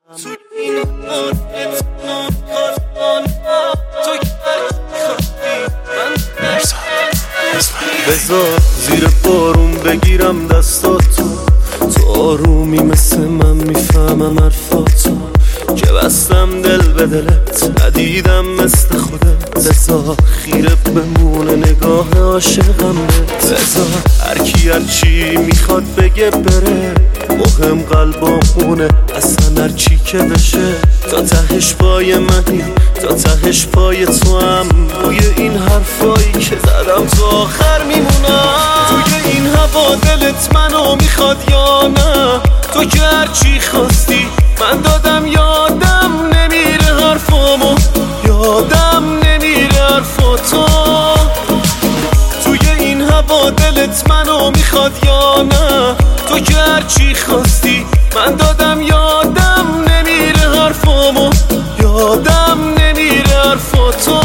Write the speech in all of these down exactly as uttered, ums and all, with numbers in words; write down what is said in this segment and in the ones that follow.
تو این حالت ناخواسته تو کردی من بذار زیر بارون بگیرم دستاتو، تو آرومی مثل من میفهمم حرفاتو که بستم دل به دلت ندیدم مثل خودت. بذار خیره بمونه نگاه عاشقم بهت، بذار هرکی هرچی میخواد بگه بره، مهم قلبامونه اصلا هرچی که بشه. تا تهش پای منی تا تهش پای تو هم، روی این حرفایی که زدم تو آخر میمونم. توی این هوا دلت منو میخواد یا نه؟ تو که هرچی خواستی من دادم، یادم نمیره حرفامو، یادم نمیره حرفاتو. توی این هوا دلت منو میخواد یا نه؟ تو که هرچی خواستی من دادم، یادم نمیره حرفامو، یادم نمیره حرفاتو.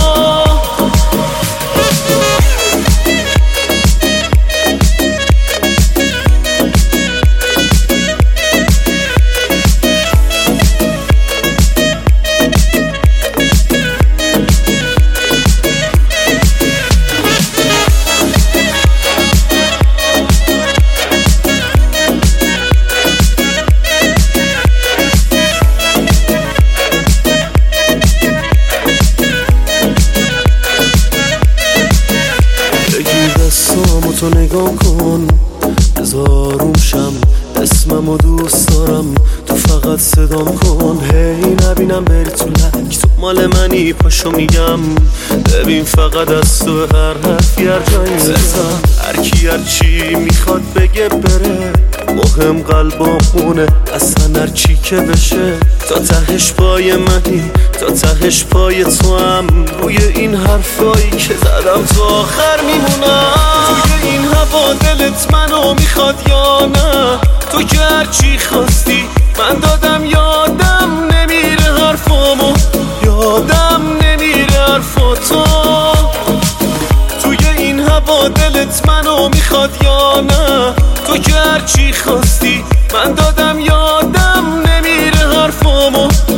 دستامو تو نگاه کن، بذاروم شم اسممو دوست دارم، تو فقط صدام کن. هی نبینم بری تو لک، تو مال منی پاشو میگم، ببین فقط از تو هر حرفی هر جایی میزم. هرکی هرچی میخواد بگه بره، مهم قلبامونه اصلا هرچی که بشه. تا تهش پای منی تا تهش پای تو هم، روی این حرفایی که زدم تو آخر میمونم. توی این هوا دلت منو میخواد یا نه؟ تو که هرچی خواستی من دادم، یادم نمیره حرفامو، یادم نمیره حرفاتو. توی این هوا دلت منو میخواد یا نه؟ تو که هرچی خواستی من دادم، یادم نمیره حرفامو.